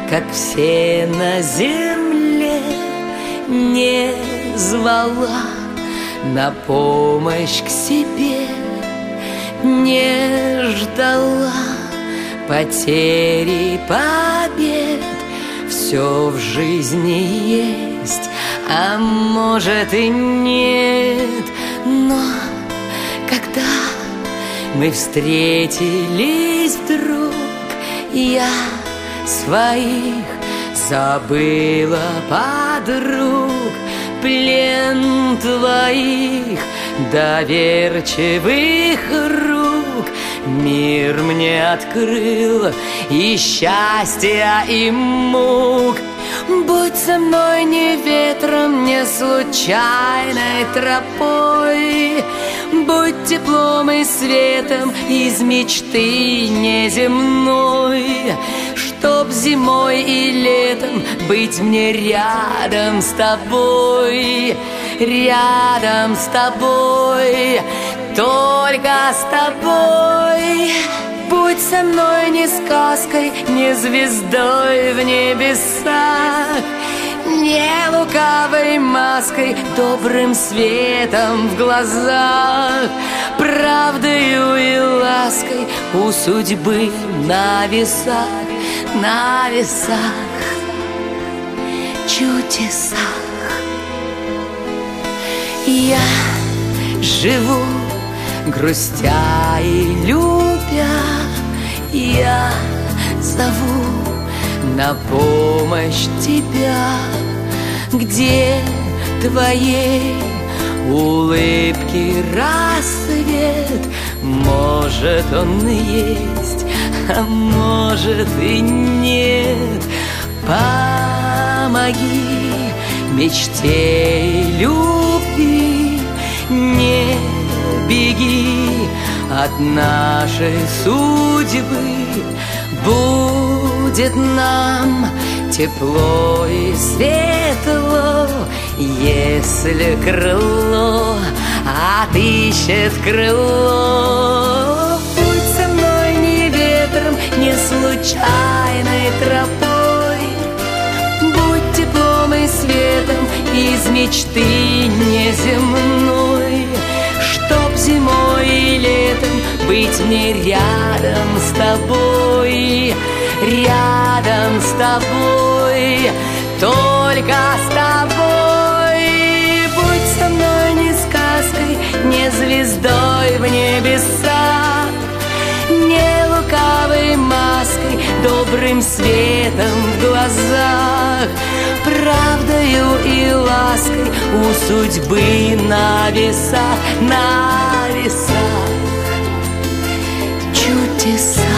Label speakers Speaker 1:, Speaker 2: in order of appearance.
Speaker 1: как все на земле, не звала на помощь к себе, не ждала потери, побед. Все в жизни есть, а может и нет. Но когда мы встретились вдруг, я своих забыла подруг. Плен твоих доверчивых рук мир мне открыл и счастья, и мук. Будь со мной не ветром, не случайной тропой, будь теплом и светом из мечты неземной, чтоб зимой и летом быть мне рядом с тобой, рядом с тобой, только с тобой. Будь со мной не сказкой, не звездой в небесах, не лукавой маской, добрым светом в глазах, правдою и лаской у судьбы на весах, чудесах. Я живу, грустя и любя, я зову на помощь тебя, где твоей улыбки рассвет. Может, он есть, а может и нет. Помоги мечте и любви, не беги от нашей судьбы. Будет нам тепло и светло, если крыло отыщет крыло. Будь со мной не ветром, не случайной тропой, будь теплом и светом из мечты неземной, чтоб зимой и летом быть мне рядом с тобой, рядом с тобой, только с тобой. Будь со мной не сказкой, не звездой в небесах, не лукавой маской, добрым светом в глазах, правдою и лаской у судьбы на весах, чудеса.